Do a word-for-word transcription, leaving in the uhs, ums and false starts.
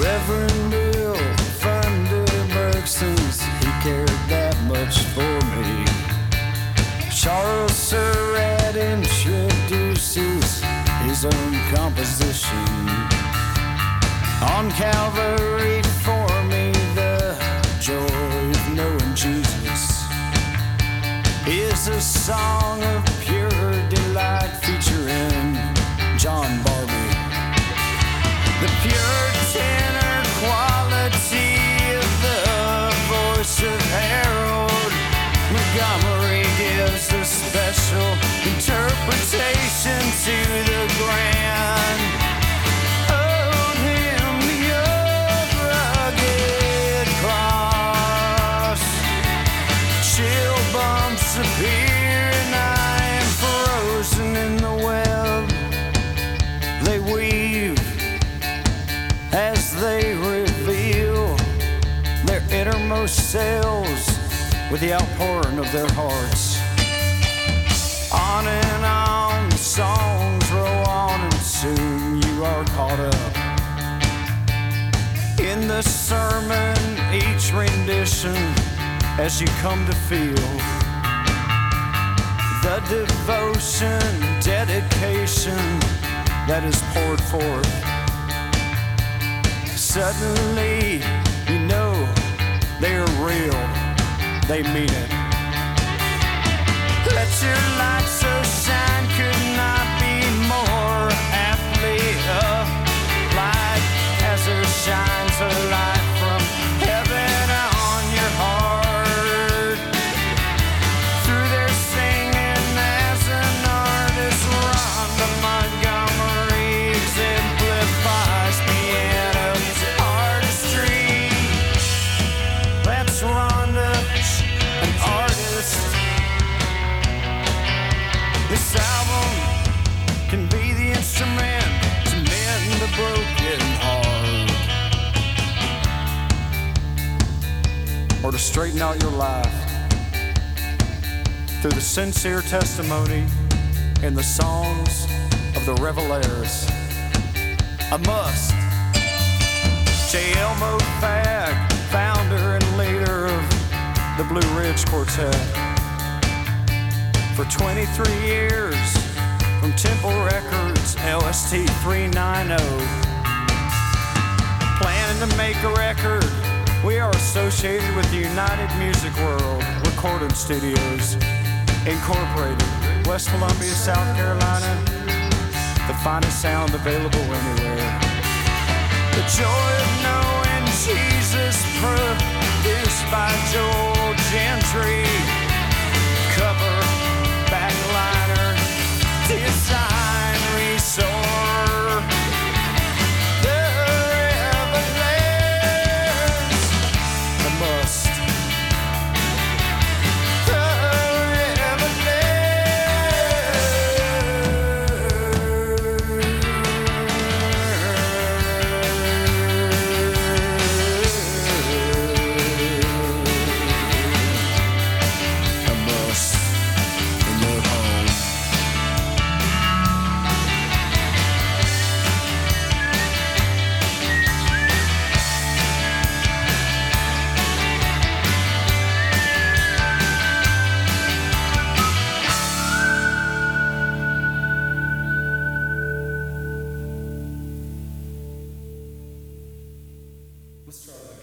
Reverend Bill Funderburg, since he cared that much for me. Charles Surratt introduces his own composition. On Calvary for me, the joy of knowing Jesus is a song of pure delight featuring John Barbie. The pure tenor quality of the voice of Harold Montgomery gives a special interpretation to the grand old hymn of rugged cross. Chill bumps appear and I am frozen in the web they weave as they reveal their innermost selves with the outpouring of their hearts. On and on, the songs roll on, and soon you are caught up in the sermon, each rendition, as you come to feel the devotion, dedication that is poured forth. Suddenly, you know they're real, they mean it. Let your light so shine could not be more aptly applied, as there shines a light from heaven on your heart. Through their singing as an artist, Rhonda Montgomery exemplifies piano artistry. That's Rhonda, an artist. This album can be the instrument to mend the broken heart, or to straighten out your life through the sincere testimony and the songs of the Revelaires. A must. J. Elmo Fagg, founder and leader of the Blue Ridge Quartet. For twenty-three years, from Temple Records, L S T three ninety. Planning to make a record, we are associated with the United Music World Recording Studios, Incorporated, West Columbia, South Carolina, the finest sound available anywhere. The joy of knowing Jesus, produced by Joel Gentry. Cover, backliner, design, resort. The Revelaires, the must. The Let's try that.